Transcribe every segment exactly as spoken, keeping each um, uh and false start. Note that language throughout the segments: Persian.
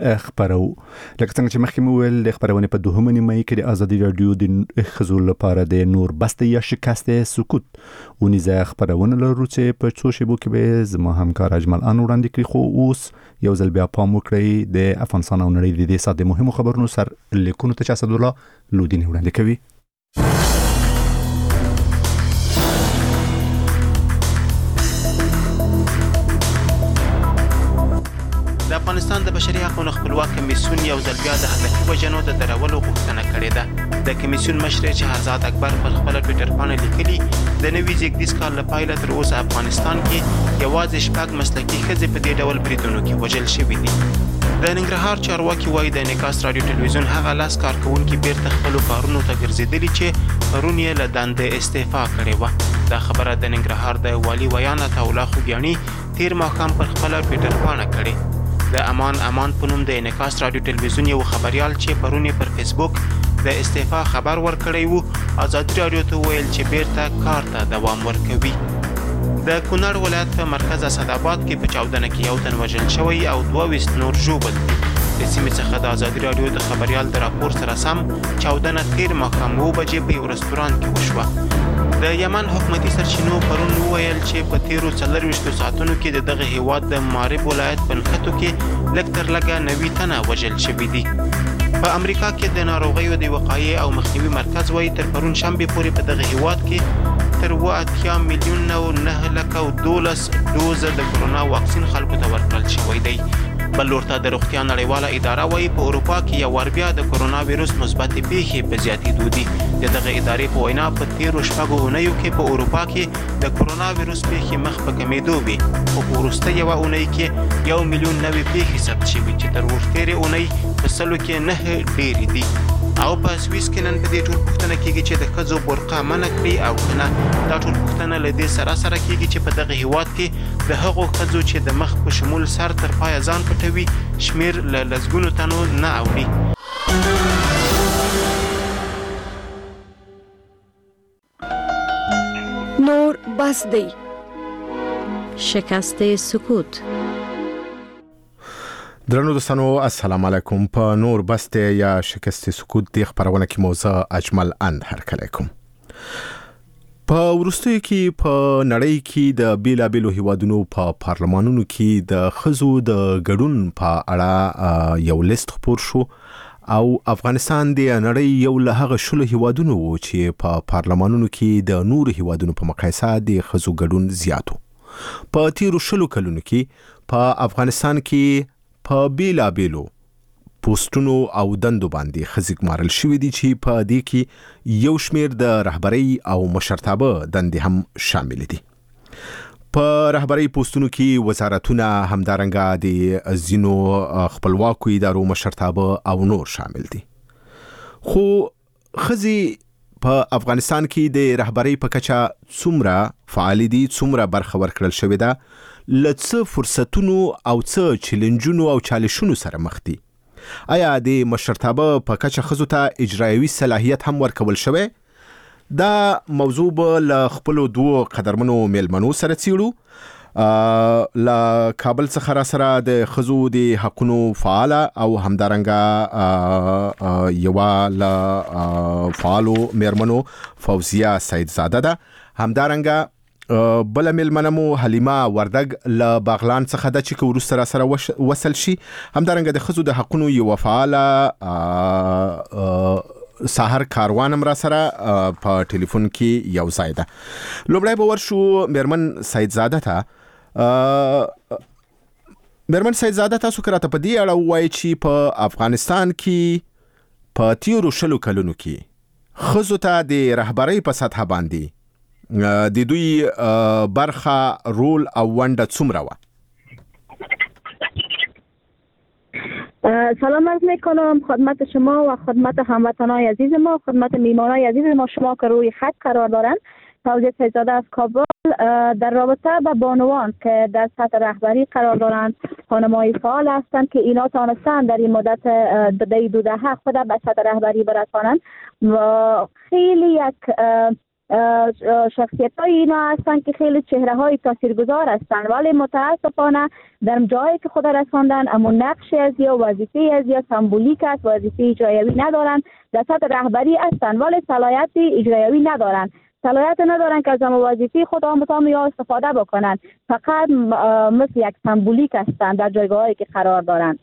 خبرو لکه څنګه چې مخکې مو ویل د خبرونه په دوهمه نیمه کې د ازادي رادیو د ښځو لپاره د نور بسته یا شکست سکوت ونیزه خبرونه لرو چې په څو شیبو کې به زما همکار اجمل ان وړاندې کړی خو اوس یو ځل بیا پام وکړئ د افغانستان او نړۍ د دې ساده مهمو خبرونو سر لیکونو ته چې اسد الله لودین وړاندې کوي. د افغانستان د بشري حقوقو خپلواک کمیسیون یو ځل بیا د هدفي وژنو د درولو غوښتنه کړې ده. د کمیسیون مشر شهزاد اکبر پر خپل ټوئیټر باندې لیکلي د نوي زیږدیز کال له پیله تر اوسه افغانستان کې یوازې شپږ مسلکي ښځې په دې ډول بریدونو کې وژل شوي دي. د ننګرهار چارواکي وایي د انعکاس رادیو ټلویزیون هغه لاس کارکونکي بیرته خپلو کارونو ته ګرځېدلي چې پرون یې له دندې استعفا کړې وه. دا خبره د ننګرهار د والي ویان عطاالله خوږیاڼي تیر ماښام پر خپله ټوئیټر باندې کړې. د امان امان په نوم د انعکاس رادیو ټلویزیون یو خبريال چې پرون پر فیسبوک د استعفا خبر ورکړی وو ازادي رادیو ته ویل چې بیرته کار ته دوام ورکوي. د کونړ ولایت په مرکز اسداباد کې په چاودنه کې یو تن وژل شوی او دوه ویشت نور ژوبل دي. د سیمې څخه د ازادي رادیو د خبريال د راپور سره سم چاودنه تیر ماښام اوه بجې په یو رستورانت کې وشوه. د یمن حکومتي سرچینو پرون وویل چې په تیرو څلرویشتو ساعتونو کې د دغه هیواد د مارب ولایت په نښتو کې لږ تر لږه نوي تنه وژل شوي دي. په امریکا کې د ناروغیو د وقایې او مخنیوي مرکز وایي تر پرون شنبې پورې په دغه هیواد کې تر اوه اتیا میلیونه او نهه لکه او دولس ډوزه د کرونا واکسین خلکو ته ورکړل شوی دی. بل لور ته د روغتیا نړیواله اداره وایي په اروپا کې یو وار بیا د کرونا ویروس مثبتې پیښې په زیاتېدو دي. د دغه ادارې په وینا په تیرو شپږو اونیو کې په اروپا کې د کرونا ویروس پیښې مخ په کمېدو وي، خو په وروسته یوه اونۍ کې یو میلیون نوې پیښې ثبت شوي چې تر ورتېرې اونۍ په سلو کې نهه ډېرې دي. او په سویس کې نن په دې ټول پوښتنه کېږي چې د ښځو برقه منع کړي او که نه. دا ټول پوښتنه له دې سره سره کېږي چې په دغه هیواد کې د هغو ښځو چې د مخ په شمول سر تر پایه ځان پټوي شمېر له لسګونو تنو نه اوړي. نور بس دی. شکست سکوت. درنو دوستانو السلام علیکم. په نور بسته یا شکست سکوت دی خبرونه کې موضوع اجمل اند هرکلی کوم. په وروستیو کې په نړۍ کې د بیلابیلو هیوادونو په پارلمانونو کې د ښځو د ګډون په اړه یو لیست خپور شو او افغانستان د نړۍ یو له هغه شلو هیوادونو و چې په پارلمانونو کې د نور هیوادونو په مقایسه د ښځو ګډون زیاتو. په تیرو شلو کلونو کې په افغانستان کې په بیلابیلو پوسټونو او دندو باندې ښځې ګمارل شوي دي چې په دې کې یو شمېر د رهبرۍ او مشرتابه دندې هم شامل دي. په رهبرۍ پوسټونو کې وزارتونه همدارنګه د ځینو خپلواکو ادارو مشرتابه او نور شامل دي. خو ښځې په افغانستان کې د رهبرۍ په کچه څومره فعال دي، څومره برخه ورکړل شوې ده، له څه فرصتونو او څه چیلنجونو او چالشونو سره مخ دي؟ آیا د مشرتابه په کچه ښځو ته اجرایوي صلاحیت هم ورکول شوی؟ دا موضوع به له خپلو دوو قدرمنو میلمنو سره څیړو. له کابل څخه را سره د ښځو د حقونو فعاله او همدارنګه یوه له فعالو میرمنو فوزیه سیدزاده ده. همدارنګه بل میلمنمو حلیمه وردګ له باغلان څخه ده چې وروسته را سره وصل شي. همدارنګه د ښځو د حقونو یوه فعاله سحر کاروان هم را سره په ټلیفون کې یو ځای ده. لومړی به ورشو میرمن سیدزاده ته. میرمن سیدزاده، تاسو که راته په دې اړه ووایئ چې په افغانستان کې په تیرو شلو کلونو کې ښځو ته د رهبرۍ په سطحه باندې د دوی برخه، رول او ونډه څومره وه؟ سلام عرض میکنم خدمت شما و خدمت هموطنان عزیز ما، خدمت میهمانان عزیز ما. شما که روی خط قرار دارند، فوزیه سیدزاده از کابل در رابطه با بانوان که در سطح رهبری قرار دارند، خانم‌های فعال هستند که اینا تانستند در این مدت دو دهه خود به سطح رهبری برسانند و خیلی یک شخصیت های اینا هستند که خیلی چهره های تاثیرگذار هستند، ولی متاسفانه در جایی که خود رساندن اما نقشی از یا وظیفه از یا سمبولیک است، وظیفه اجرایی ندارن، در سطح رهبری هستند ولی صلاحیت اجرایی ندارن، صلاحیت ندارن که از وظیفه خود آموزان یا استفاده بکنن، فقط مثل یک سمبولیک هستند در جایگاهی که قرار دارند.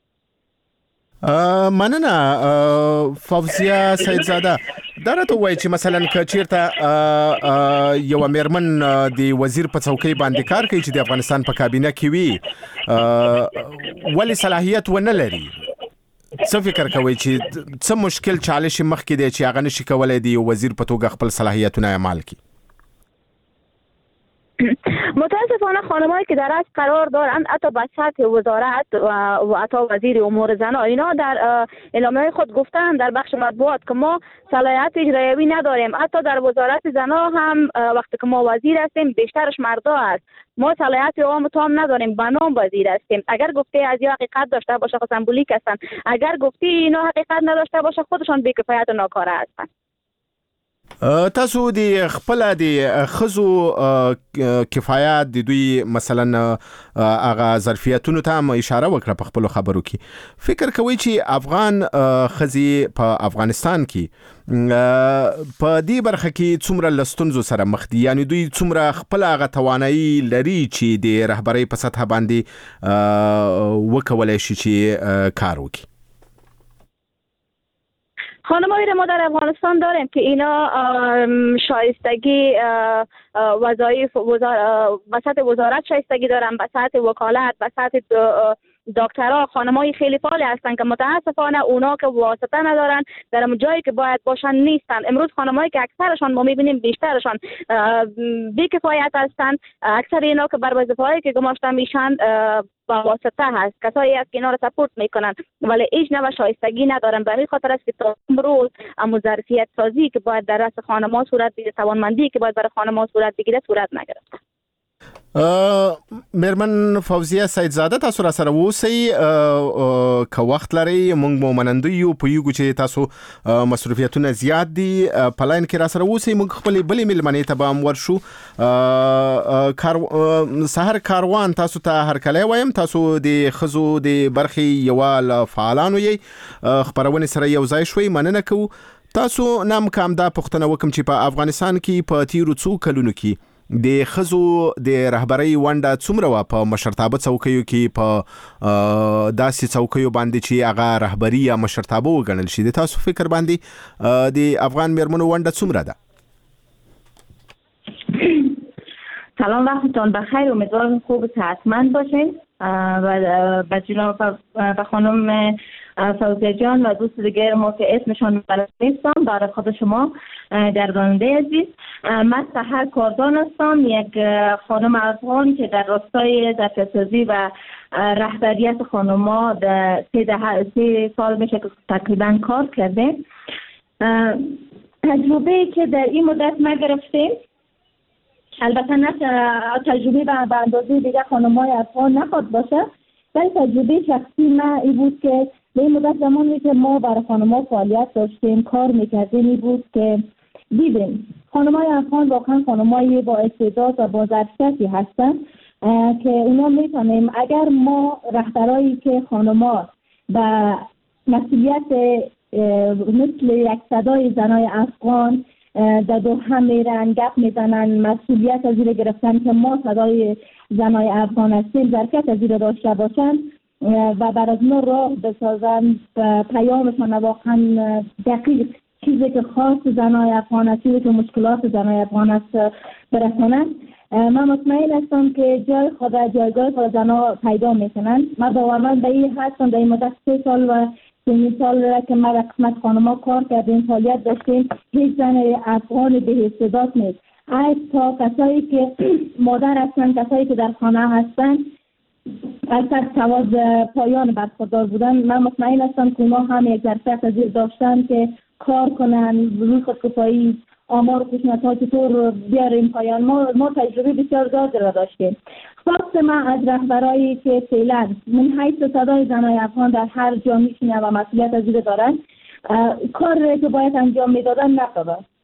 مننه فوزیه سیدزاده. درته وایي چې مثلا که چیرته یو میرمن د وزیر په څوکۍ باندې کار کوي چې د افغانستان په کابینه کې وي ولی صلاحیت ونه لري، څه فکر کوي چې څه مشکل چالش مخکې دی چې هغه نشي کولای د وزیر په توګه خپل صلاحیتونه اعمال کړي؟ متاسفانه خانمایی که در از قرار دارند حتی به سطح وزارت و حتی وزیر امور زنان اینا در اعلامیه خود گفتن در بخش مطبوعات که ما صلاحیت اجرایی نداریم، حتی در وزارت زنان هم وقتی که ما وزیر هستیم بیشترش مردا است، ما صلاحیت عام تام نداریم، به نام وزیر هستیم. اگر گفته از یا حقیقت داشته باشه خود سمبولیک هستن، اگر گفته اینا حقیقت نداشته باشه خودشان بی‌کفایت و ناکاره هستن. تاسو د خپل د خزو کفایت د دوی مثلا هغه ظرفیتونو ته هم اشاره وکړه په خپل خبرو کې، فکر کوي چې افغان خزي په افغانستان کې په دې برخه کې څومره لستونزو سره مخ دي، یعنی دوی څومره خپل هغه توانایي لري چې د رهبرۍ په سطح باندې وکولای شي چې کار وکړي؟ خانمایی را ما در افغانستان داریم که اینا شایستگی وظایف وسط وزارت شایستگی دارن، به سطح وکالت، به سطح دکترها خانمای خیلی فعال هستن که متاسفانه اونا که واسطه ندارن در جایی که باید باشن نیستن. امروز خانمایی که اکثرشان ما میبینیم بیشترشان بی‌کفایت هستن، اکثر اینا که بر وظیفه‌ای که گماشته میشن با واسطه هست، کسایی است که اینا رو سپورت میکنن ولی هیچ نوع شایستگی ندارن. به همین خاطر است که تا امروز اما ظرفیت سازی که باید در رأس خانم‌ها صورت بگیره، توانمندی که باید برای خانم‌ها صورت بگیره صورت نگرفته. میرمن فوزیه سیدزاده، تاسو را سره اوسئ که وخت لرئ، موږ مو منندوی یو، پوهیږو چې تاسو مصروفیتونه زیات دي، په لاین کې را سره اوسئ، موږ خپلې بلې میلمنې ته به هم ورشو. سحر کاروان، تاسو ته هرکلی وایم، تاسو د ښځو د برخې یوه له فعالانو یئ، خپرونې سره یو ځای شوئ، مننه کوو. تاسو نام که همدا پوښتنه وکړم چې په افغانستان کې په تیرو څو کلونو کې د ښځو د رهبرۍ ونډه څومره وه په مشرتابه څوکیو کې، په داسې څوکیو باندې چې هغه رهبري یا مشرتابه وګڼل شي؟ د تاسو فکر باندې د افغان میرمنو ونډه څومره ده؟ سلام، وقتتان بخیر، امیدوارم خوب و صحتمند باشین و به جناب و خانم فوزیه جان و دوست دیگر ما که اسمشان بلد نیستم برای خود شما گرداننده عزیز. من سحر کاردان هستم، یک خانم افغان که در راستای ظرفیت‌سازی و رهبریت خانم‌ها در سه سال میشه که تقریبا کار کرده. تجربه که در این مدت ما گرفتیم، البته نه تجربه به اندازه دیگه خانم‌های افغان نخواد باشه، ولی تجربه شخصی من این بود که به این مدت زمانی که ما برای خانم‌ها فعالیت داشتیم کار میکردیم این بود که دیدیم خانم‌های افغان واقعا خانم‌های با استعداد و با ظرفیتی هستن که اونا میتونیم اگر ما رهبرایی که خانم‌ها و مسئولیت مثل یک صدای زنای افغان در دو هم میرن گپ میزنن، مسئولیت از زیر گرفتن که ما صدای زنای افغان هستیم، ظرفیت از زیر داشته باشن و بر از ما راه بسازن، پیامشان واقعا دقیق چیزی که خاص زنای افغان است، چیزی که مشکلات زنای افغان است برسانن. من مطمئن هستم که جای خود جایگاه خود زنها پیدا میکنن. من باورمند به این هستم در این مدت سه سال و سه سال را که ما در قسمت خانم‌ها کار کردیم، فعالیت داشتیم، هیچ زن افغان به استعداد نیست. حتی کسایی که مادر هستن، کسایی که در خانه هستن از سواز پایان برخوردار بودن، من مطمئن هستم که اونا هم یک ظرفیت از زیر داشتن که کار کنن، روی خودکفایی، آمار و پیشنهادها چطور بیاریم پایان. ما ما تجربه بسیار زیادی را داشتیم. خواست من از رهبرایی که فعلا من حیث صدای زنای افغان در هر جا میشینن و مسئولیت از زیر دارن، کار که باید انجام میدادن نکردن.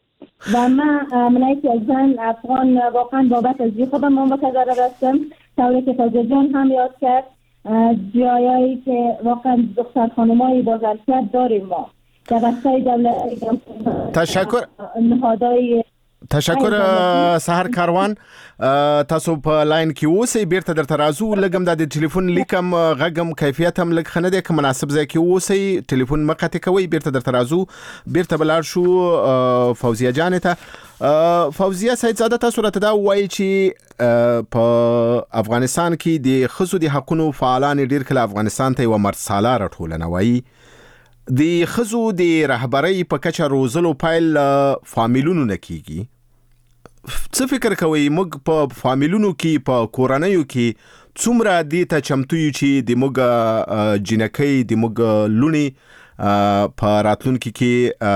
و من من یک زن افغان واقعا بابت از خودم منتظر هستم. طوری که فوزیه جان هم یاد کرد، جایایی که واقعا دختر خانمایی با ظرفیت داریم ما در بستای دولت. تشکر نهادهای تشکر سحر کاروان. تاسو په لاین کې اوسئ، بیرته درته راځو. لګم د ټلیفون لیکم غږم کیفیت هم لږ خنه دی، که مناسب ځای کې اوسئ ټلیفون مه قطع کوئ. بیرته درته راځو، بیرته بلار شو فوزیه جان ته. فوزیه سیدزاده، تاسو راته دا وایي چې په افغانستان کې د ښځو د حقونو فعالان ډیر کله افغانستان ته یو مرساله راټولنه وایي. د ښځو د رهبرۍ په کچه روزلو پیل فامیلونو نه کیږي. څه فکر کوئ موږ په فامیلونو کې په کورنیو کې څومره دې ته چمتو یو چې د موږ جنکۍ د موږ لونې په راتلونکي کې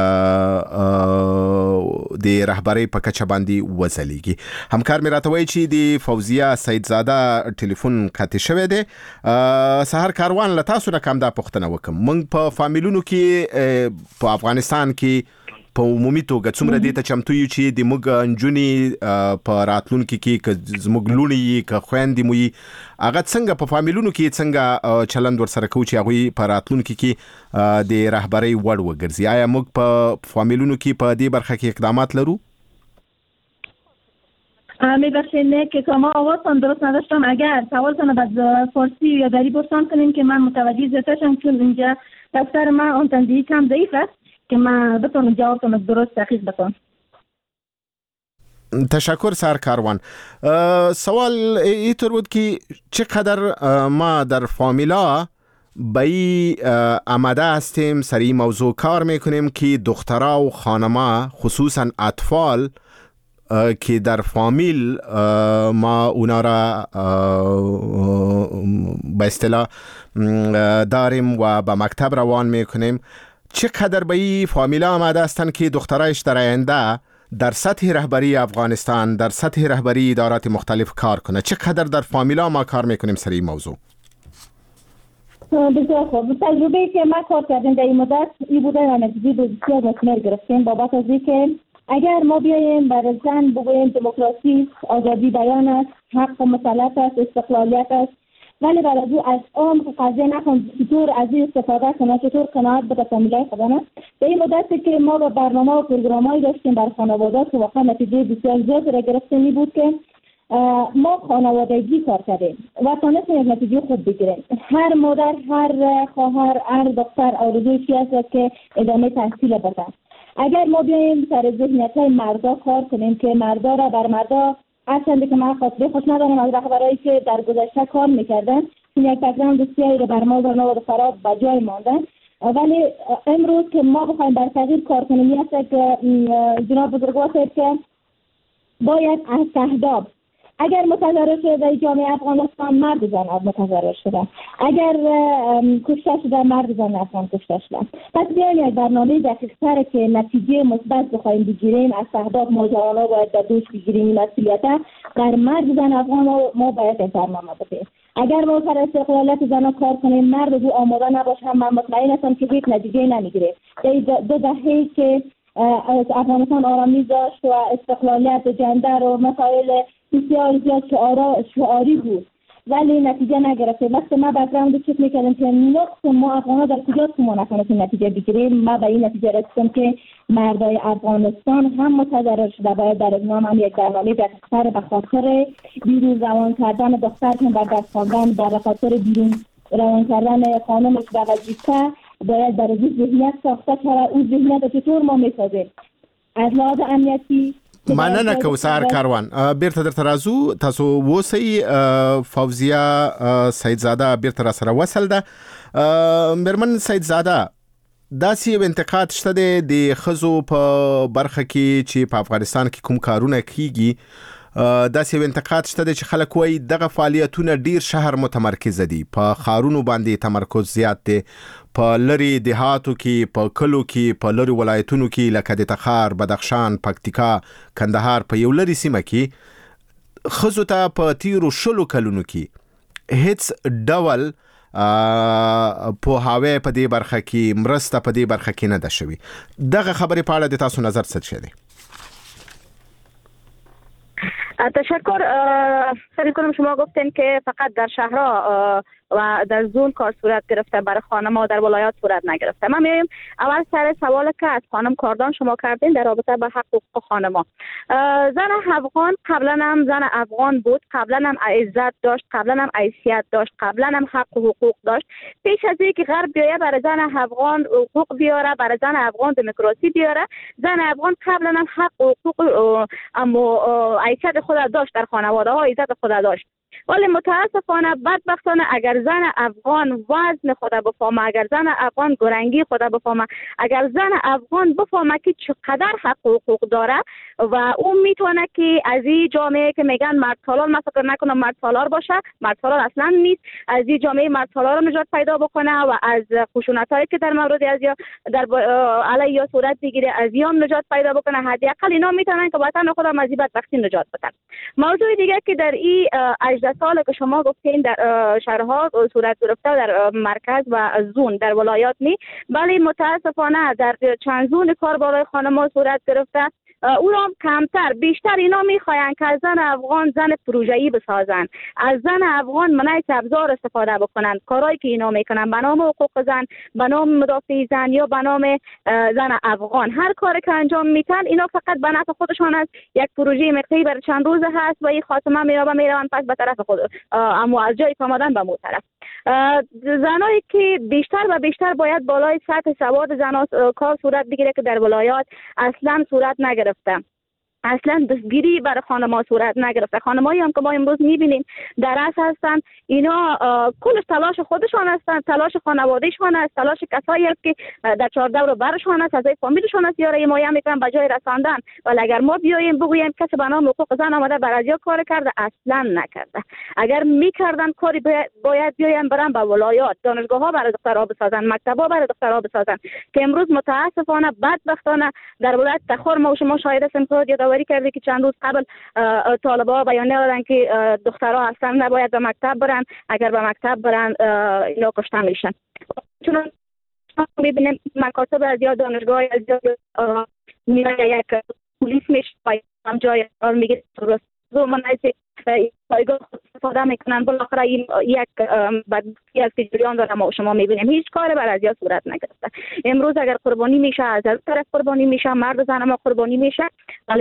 د رهبرۍ په کچه باندې وځلیږي؟ همکار مې راته وایي چې د فوزیه سیدزاده ټلیفون قطع شوی دی. سحر کاروان، له تاسو نه کوم دا پوښتنه وکم، موږ په فامیلونو کې په افغانستان کې په عمومي توګه څومره دې ته چمتو یو چې د موږ نجونې په راتلونکي کې که زموږ لوڼې یي که خویندې مو یي، هغه څنګه په فامیلونو کې څنګه چلند ورسره کوو چې هغوی په راتلونکي کې د رهبرۍ وړ وګرځي؟ آیا موږ په فامیلونو کې په دې برخه کې اقدامات لرو؟ میبخشید نه که شما آوازتان درست نداشتم. اگر سوالتان به فارسی یا دری پرسان کنیم که من متوجه زیادتر شم، چون اینجا دفتر من اون تنظیمی کم ضعیف است که من بتونم جوابتون درست دقیق بکنم. تشکر سحر کاروان. سوال اینطور بود که چقدر ما در فامیلا به این آماده هستیم سر این موضوع کار میکنیم که دخترها و خانما خصوصا اطفال که در فامیل ما اونا را به اصطلاح داریم و به مکتب روان میکنیم، چقدر به این فامیلا آماده هستند که دخترایش در آینده در سطح رهبری افغانستان، در سطح رهبری ادارات مختلف کار کنه؟ چقدر در فامیلا ما کار میکنیم سر این موضوع؟ بسیار خوب. تجربه‌ای که ما کار کردیم در این مدت این بوده و نتیجه بسیار مثمر گرفتیم بابت از اینکه اگر ما بیاییم برای زن بگوییم دموکراسی، آزادی بیان است، حق مسلط است، استقلالیت است، ولی برای او از عمق قضیه نکن چطور از این استفاده کنه، چطور قناعت بده فامیلای خودمه. به این مدتی که ما با برنامه و پروگرامایی داشتیم برای خانواده‌ها که واقعا نتیجه بسیار زیادی را گرفتیم بود که ما خانوادگی کار کردیم و تونستیم یک نتیجه خوب بگیریم. هر مادر، هر خواهر، هر دختر آرزوی چی است که ادامه تحصیل بده. اگر ما بیاییم سر ذهنیت‌های مردا کار کنیم که مردا را بر مردا اصلا که من خاطره خوش ندارم از رهبرایی که در گذشته کار میکردن، این یک بک‌گراند بسیاری رو بر ما و خراب به جای ماندن، ولی امروز که ما بخوایم بر تغییر کار کنیم این است که جناب بزرگوار گفت که باید از تهداب اگر متضرر شده در جامعه افغانستان مرد زن متضرر شده، اگر کشته شده مرد زن افغان کشته شده. پس بیایم یک برنامه دقیق‌تر که نتیجه مثبت بخوایم بگیریم، از تهداب ما جوانا باید در دوش بگیریم مسئولیت در مرد زن افغان ما باید این برنامه بدیم. اگر ما سر استقلالیت زنان کار کنیم، مرد دو آماده نباشه، من مطمئن هستم که هیچ نتیجه نمیگیره. دو دهه که افغانستان آرامی داشت و استقلالیت جندر و مسائل بسیار زیاد شعاری بود ولی نتیجه نگرفته. وقتی ما بک‌گراند چک میکردم که نقص ما افغان‌ها در کجاست که ما نتونستیم نتیجه بگیریم، ما به این نتیجه رسیدم که مردای افغانستان هم متضرر شده، باید در اقنام هم یک برنامه دقیق‌تر به خاطر بیرون روان کردن دختر که بر دست خواندن، در خاطر بیرون روان کردن خانمش به وظیفه باید در این ذهنیت ساخته شود. اون ذهنیت چطور ما میسازیم از لحاظ امنیتی؟ مننه کو سحر کاروان. بیرته درته راځو. تاسو ووسئ. فوزیه سیدزاده بیرته را سره وصل ده. میرمن سیدزاده، داسې یو انتقاد شته دی د ښځو په برخه کې چې په افغانستان کې کوم کارونه کیږي، داسې یو انتقاد شته دی چې خلک وایي دغه فعالیتونه ډیر شهر متمرکز دي، په ښارونو باندې تمرکز زیات دی، په لری دهاتو کې، په کلو کې، په لری ولایتونو کې لکه د تخار، بدخشان، پکتیکا، کندهار په یو لری سیمه کې ښځو ته په تیرو شلو کلونو کې هیڅ ډول پوهاوی په دې برخه کې، مرسته په دې برخه کې نه ده شوې. دغه خبرې په اړه د تاسو نظر څه دی؟ تشکر. فکر کنم شما گفتین که فقط در شهرها و در زون کار صورت گرفته، برای خانم‌ها در ولایات صورت نگرفته. ما میایم اول سر سوال که از خانم کاردان شما کردین در رابطه با حقوق خانم‌ها. زن افغان قبلا هم زن افغان بود، قبلا هم عزت داشت، قبلا هم حیثیت داشت، قبلا هم حق و حقوق داشت. پیش از اینکه غرب بیایه برای زن افغان حقوق بیاره، برای زن افغان دموکراسی بیاره، زن افغان قبلا هم حق و حقوق اما حیثیت خود داشت، در خانواده ها عزت خود داشت. ولی متاسفانه بدبختانه اگر زن افغان وزن خود بفهمه، اگر زن افغان گرنگی خود بفهمه، اگر زن افغان بفهمه که چقدر حق و حقوق داره و اون میتونه که از این جامعه که میگن مرد سالار، من فکر نکنم مرد سالار باشه، مرد سالار اصلا نیست، از این جامعه مرد سالار رو نجات پیدا بکنه و از خشونتایی که در مورد از یا در علیه یا صورت بگیره از یام نجات پیدا بکنه. حداقل اینا میتونن که وطن خودم از این بدبختی نجات بدن. موضوع دیگه که در این هجده سال که شما گفتین در شهرها صورت گرفته در مرکز و زون در ولایات نی، ولی متاسفانه در چند زون کار برای خانم‌ها صورت گرفته. او را کمتر، بیشتر اینا میخواین که از زن افغان زن پروژه‌ای بسازن، از زن افغان منیت ابزار استفاده بکنن. کارهایی که اینا میکنن به نام حقوق زن، به نام مدافع زن یا به نام زن افغان، هر کاری که انجام میتن اینا فقط به نفع خودشان است. یک پروژه مقطعی برای چند روز هست و این خاتمه میرا میرون پس به طرف خود، اما از جای آمدن به مو طرف. زنایی که بیشتر و بیشتر باید بالای سطح سواد زنان کار صورت بگیره که در ولایات اصلا صورت نگرفته. اصلا دستگیری برای خانم‌ها صورت نگرفته. خانم‌هایی هم که ما امروز می‌بینیم در اصل هستن، اینا کلش تلاش خودشان هستن، تلاش خانواده‌شان است، تلاش کسایی است که در چهارده رو برشان است، از فامیلشان است یاره مایه میکنن به جای رساندن. ولی اگر ما بیایم بگوییم کسی به نام حقوق زن آمده بر ازیا کار کرده، اصلا نکرده. اگر می‌کردن کاری باید بیایم برن به ولایات، دانشگاه‌ها برای دخترها بسازن، مکتب‌ها برای دخترها بسازن، که امروز متأسفانه بدبختانه در ولایت تخار ما و شما شاهد هستیم که وری کرده که چند روز قبل طالبا بیانیه دادن که دخترها اصلا نباید به مکتب برن، اگر به مکتب برن اینا کشته میشن. چون میبینیم مکاتب از یا دانشگاه از یا میره یک پلیس میشه هم جای قرار میگیره و منعی پایگاه استفاده میکنن. بالاخره این یک بدبختی است که جریان داره ما شما میبینیم هیچ کار بر ازیا صورت نگرفته. امروز اگر قربانی میشه از هر طرف قربانی میشه، مرد زن ما قربانی میشه، ولی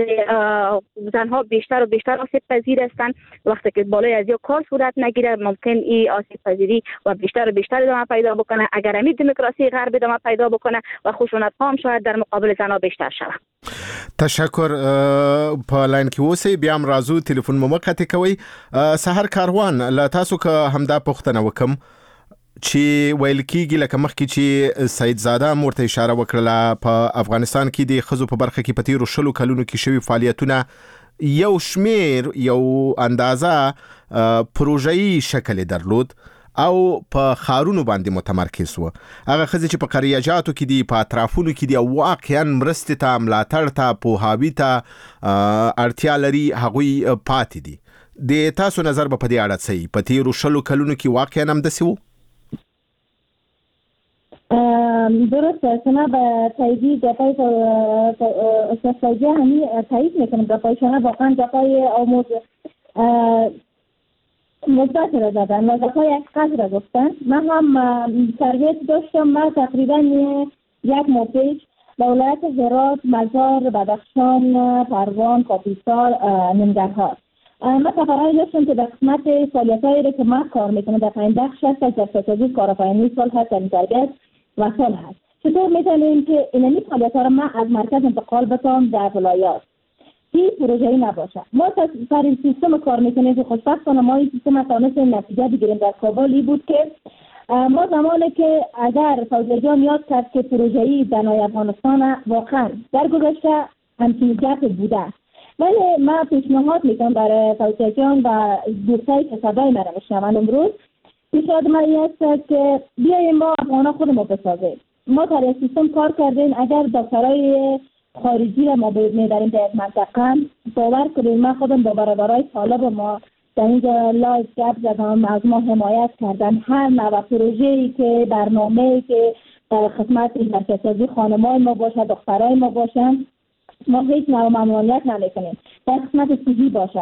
زنها بیشتر و بیشتر آسیب پذیر هستند. وقتی که بالای ازیا کار صورت نگیره ممکن این آسیب پذیری و بیشتر و بیشتر ادامه پیدا بکنه. اگر همین دموکراسی غرب ادامه پیدا بکنه و خشونت ها هم شاید در مقابل زنها بیشتر شود. تشکر. په لاین کې اوسئ، بیا هم راځو ټلیفون مو مقطع کوئ. سحر کاروان له تاسو که همدا پوښتنه وکم چې ویل کېږي لکه مخکې چې سید زاده مورته اشاره وکړله په افغانستان کې د ښځو په برخه کې په تیرو شلو کلونو کې شوي فعالیتونه یو شمیر یو اندازه پروژه‌ای شکل درلود او په خارونو باندې متمرکز و. هغه ښځې چې په قریاجاتو کې دي، په اطرافونو کې دي او واقعا مرستې ته، ملاتړ ته، پوهاوي ته اړتیا لري، هغوی پاتې دي. د تاسو نظر به په دې اړه څه وي؟ په تیرو شلو کلونو کې واقعا همداسې و؟ درسته. شما به تاییدی گپای سفاجه همی تایید میکنم. گپای شما واقعا گپای آموز مثبت را دادن و گپای حقیقت را گفتن. من هم تربیت داشتم. من تقریبا یک ماه پیش به ولایت هرات، مزار، بدخشان، پروان، کاپیسار، ننگرهار من سفرهایی داشتم که در قسمت فعالیت‌هایی را که من کار میکنم در پایین بخش هست از دستگاه کارآفرینی سال هست، در تربیت و سال هست. چطور میتونیم که اینمی فعالیت‌ها را من از مرکز انتقال بتام در ولایات هیچ پروژه‌ای نباشه. ما سر این سیستم کار میکنیم که خوشبختانه ما این سیستم تونستیم نتیجه بگیریم. در کابلی بود که ما زمانی که اگر فوزیه جان یاد کرد که پروژه‌ای زنای افغانستان واقعا در گذشته همچین جهت بوده، ولی من پیشنهاد میکنم برای فوزیه جان و دوستایی که صدای من رو میشنون امروز، پیشنهاد من این است که بیاییم ما افغانا خودمون بسازیم. ما در این سیستم کار کردیم. اگر دکترای خارجی را ما میبریم در یک منطقه، باور کنید من خودم با برادرای طالب ما در اینجا لایو گپ زدم، از ما حمایت کردن. هر نوع پروژه‌ای که برنامه‌ای که در خدمت مرکزسازی خانم‌های ما باشه، دخترای ما باشن، ما هیچ نوع ممنوعیت نمیکنیم. در خدمت صحی باشه.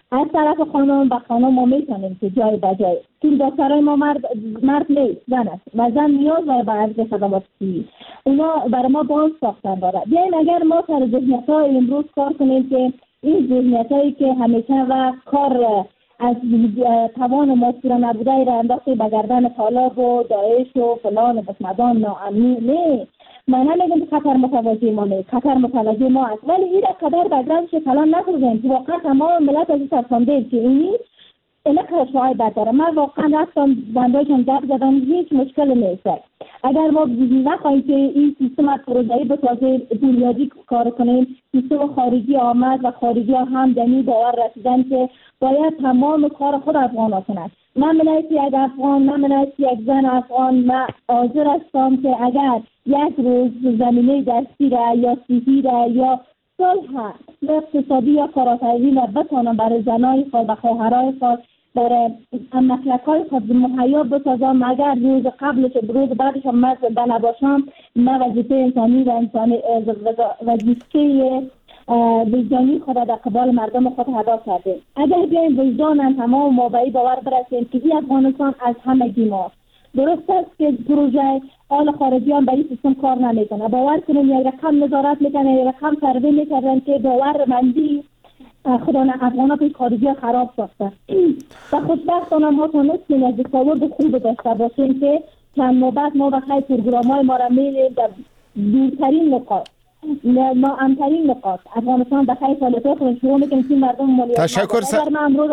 از طرف خانم به خانم ما میتونیم که جای به جای چون دکترای ما مرد مرد نیست، زن است و زن نیاز داره به عرض خدمات طبی. اونا برای ما باز ساختن داره. بیاین اگر ما سر ذهنیت‌های امروز کار کنیم که این ذهنیت‌هایی که همیشه و کار از توان ما پورا نبوده را انداخته به گردن طالب و داعش و فلان و بسمدان ناامنی. نه، من نمیگم که خطر متوجه ما نیست، خطر متوجه ما است، ولی این را قدر بگردش کلان نکنیم که واقعا تمام ملت از این ترسانده که اینی اینا خرشوهای بداره. من واقعا رفتم بندایشان درد زدم، هیچ مشکل نیست. اگر ما نخواهیم که این سیستم پروژه‌ای به تازه بنیادی کار کنیم، سیستم خارجی آمد و خارجی ها هم دنی باور رسیدن که باید تمام کار خود افغان ها کنند. من منایت یک افغان، من منایت یک زن افغان، من حاضر هستم که اگر یک روز زمینه دستی را یا سیاسی را یا صلح اقتصادی یا کارآفرینی را بتوانم برای زنای خود و خواهرای خود برای مسلک‌های خود مهیا بسازم، اگر روز قبلش روز بعدش هم من نباشم، من وظیفه انسانی و انسانی وظیفه وجدانی خود در قبال مردم خود ادا کرده. اگر بیایم وجدان تمام ما به این باور برسیم که این افغانستان از همگی ما درست است که پروژه آل خارجیان به این سیستم کار نمیکنه. باور کنیم یک رقم نظارت میکنه، یک رقم سروی میکردن که باورمندی خدا نه افغانات این خارجی خراب ساخته و خوشبختانه ما تونستیم از تصور خوب داشته باشیم که چند نوبت ما بخیر پروگرام های ما را میلیم در دورترین نقاط ناامترین نقاط افغانستان بخیر سالته خود شروع میکنیم که مردم مالیات. تشکر س... اگر من امروز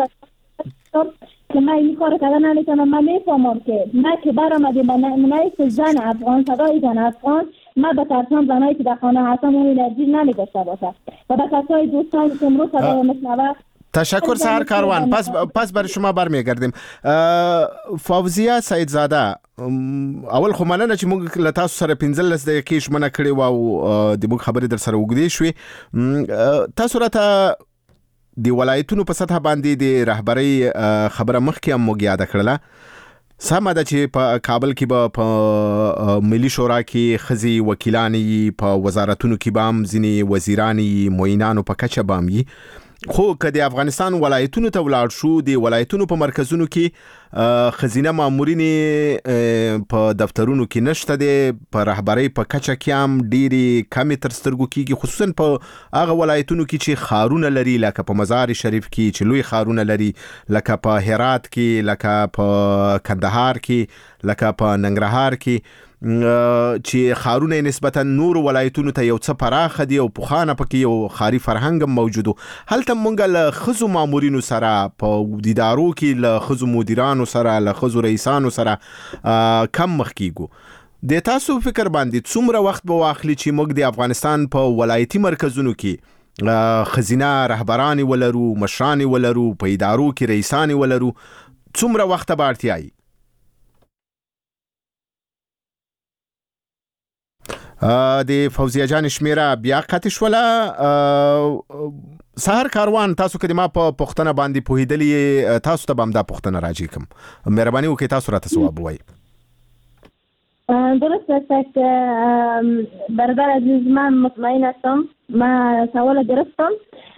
که من این کار کردن نمیتونم، من میفهمم که من که برآمده منای زن افغان صدای زن افغان من به ترسم زنایی که در خانه هستن اون انرژی نمیداشته باشه و به کسای دوستان که امروز صدای مشنوه. تشکر سهر کاروان. پس پس برای شما برمیگردیم. فوزیه سیدزاده، اول خو مننه چې موږ له تاسو سره پنځلس دقیقې ژمنه کړې وه او د موږ خبرې در سره اوږدې شوې. تاسو راته د ولایتونو په سطح باندې د رهبرۍ خبره مخکې هم موږ یاده کړله. سمه ده چې په کابل کې به په ملي شورا کې ښځې وکیلان وي، په وزارتونو کې به هم ځینې وزیران وي، معینانو په کچه به هم وي. خو که د افغانستان ولایتونو ته ولاړ شو، د ولایتونو په مرکزونو کې ښځینه مامورینې په دفترونو کې نشته دی، په رهبرۍ په کچه کې هم ډېرې کمې تر سترګو کېږي، خصوصا په هغه ولایتونو کې چې ښارونه لري، لکه په مزار شریف کې چې لوی ښارونه لري، لکه په هرات کې، لکه په کندهار کې، لکه په ننګرهار کې، چې ښارونه نسبتا نور ولایتونو ته یو څه پراخه دي او پخوانه پکې یو ښاري فرهنګ هم موجود و. هلته موږ له ښځو مامورینو سره په دیدارو کې له ښځو مدیرانو سره، له ښځو رئیسانو سره کم مخ کیږو. د تاسو فکر باندې څومره وخت به واخلي چې موږ د افغانستان په ولایتي مرکزونو کې ښځینه رهبرانې ولرو، مشرانې ولرو، په ادارو کې رئیسانې ولرو؟ څومره وخت به اړتیا وي؟ د فوزیه جان شمیره بیا قطع شوله. سهر کاروان، تاسو که د ما په پوښتنه باندې پوهېدلي، تاسو ته به هم دا پوښتنه راجع کوم. مهرباني وکړئ تاسو راته ځواب ووایئ. درست است که برادر عزیز، من مطمئن هستم. من سوال گرفتم.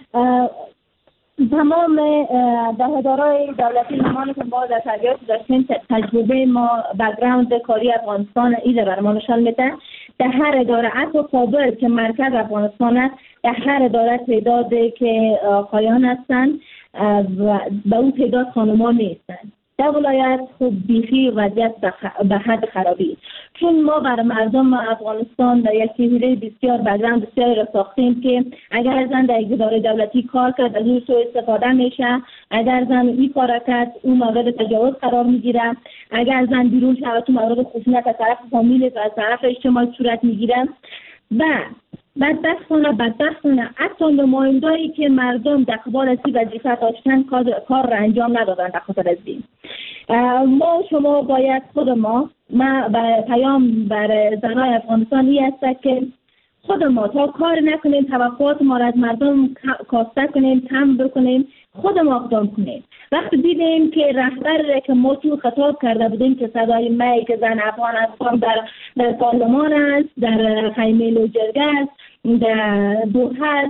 تمام دهه‌دارای دولتی نمانی که ما در تجربه داشتیم، تجربه ما بک‌گراند کاری افغانستان ایده بر ما نشان میده. در هر اداره، حتی کابل که مرکز افغانستان است، در هر اداره تعدادی که آقایان هستند و به اون تعداد خانمان نیستند. در ولایت خوب بیخی وضعیت به حد خرابی، چون ما برای مردم افغانستان در یک چهره بسیار بک‌گراند بسیاری را ساختیم که اگر زن در یک اداره دولتی کار کرد از اون سوء استفاده میشه، اگر زن این کار کرد اون مورد تجاوز قرار میگیره، اگر زن بیرون شود تو مورد خشونت از طرف فامیل و از طرف اجتماع صورت میگیره. و بدبختانه بدبختانه حتی نماینده‌ای که مردم در قبال از این وظیفه داشتن کار را انجام ندادن. در خاطر از این ما شما باید خود ما ما پیام بر زنای افغانستانی است که خود ما تا کار نکنیم، توقعات ما را از مردم کاسته کنیم، کم بکنیم، خود ما اقدام کنیم. وقتی دیدیم که رهبر که ما تو خطاب کرده بودیم که صدای می که زن افغان هستم در در پارلمان است، در خیمه لوجرگه است، در دوحه است،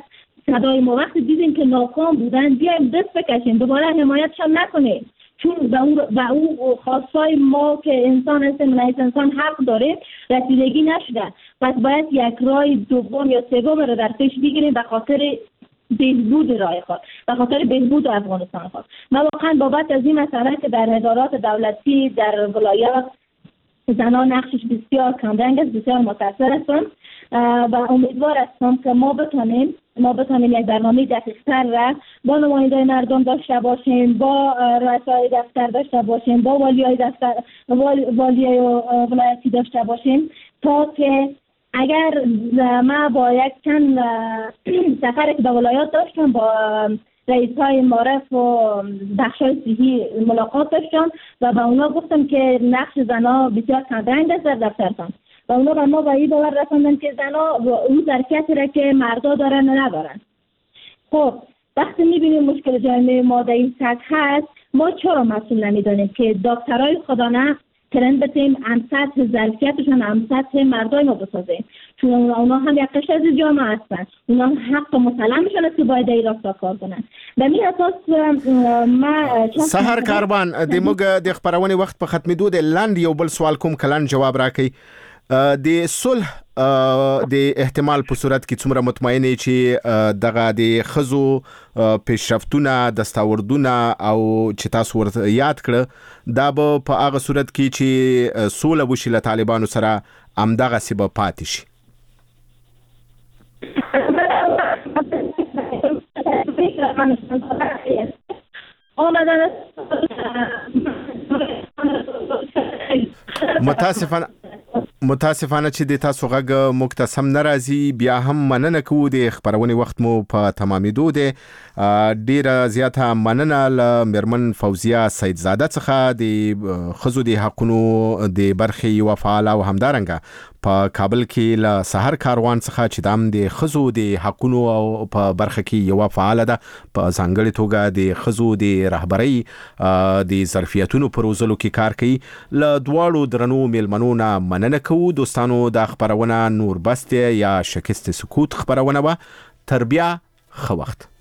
صدای ما وقتی دیدیم که ناکام بودن بیایم دست بکشیم، دوباره حمایتشان نکنیم، چون به اون به اون خواستای ما که انسان هستیم، ملایس انسان حق داره رسیدگی نشده. پس باید یک راه دوم یا سوم رو در پیش بگیریم به خاطر بهبود راه خود، به خاطر بهبود افغانستان خود. من واقعا بابت از این مسئله که در ادارات دولتی در ولایات زنان نقشش بسیار کمرنگ است، بسیار متاثر هستم و امیدوار هستم که ما بتونیم ما بتونیم یک برنامه دقیق‌تر را با نماینده مردم داشته باشیم، با رؤسای دفتر داشته باشیم، با والیای دفتر والیای ولایتی داشته باشیم، تا که اگر ما با یک چند سفر که به ولایات داشتم با رئیس های معرف و بخش های صحی ملاقات داشتم و به اونا گفتم که نقش زنها بسیار کمرنگ است در دفترتان و اونا به ما به این باور رساندن که زنها اون ظرفیتی را که مردا دارن ندارن. خب وقتی میبینیم مشکل جامعه ما در این سطح هست، ما چرا مسئول نمیدانیم که دکترای خدا نه ترند بتیم ام سطح ظرفیتشون ام سطح مردای ما بسازیم، چون اونا هم یک قشر از جامعه هستن، اونا هم حق مسلمشون است که باید این راستا کار کنن. به می اساس ما سحر کاروان د موږ د خبرونه وخت په ختمېدو د لاندې یو بل سوال کوم کلن جواب راکړي. د صلح د احتمال په صورت کې څومره مطمئنه چې دغه د خزو پیشرفتونه دستاوردونه او چې تاسو ورته یاد کړ دا به په هغه صورت کې چې صلح وشي له طالبانو سره امدغه سی به پاتې شي. متاسفانه متاسفانه چې د تاسو غږ مکتسم ناراضي، بیا هم مننه کوو د خبرونې وخت مو په تمامېدو دی. ډیره زیاته مننه له میرمن فوزیه سیدزاده څخه د خزو د حقونو د برخې یوه فعاله او همدارنګه په کابل کې له سحر کاروان څخه چې دام د خزو د حقونو او په برخه کې یوه فعاله ده، په ځانګړې توګه د خزو د رهبرۍ د ظرفیتونو پر روزلو کې کار کوي. له دواړو درنو میلمنو نه مننه کوو. دوستانو دا خبرونه نور بسته یا شکست سکوت خبرونه وه. تر بیا ښه وخت.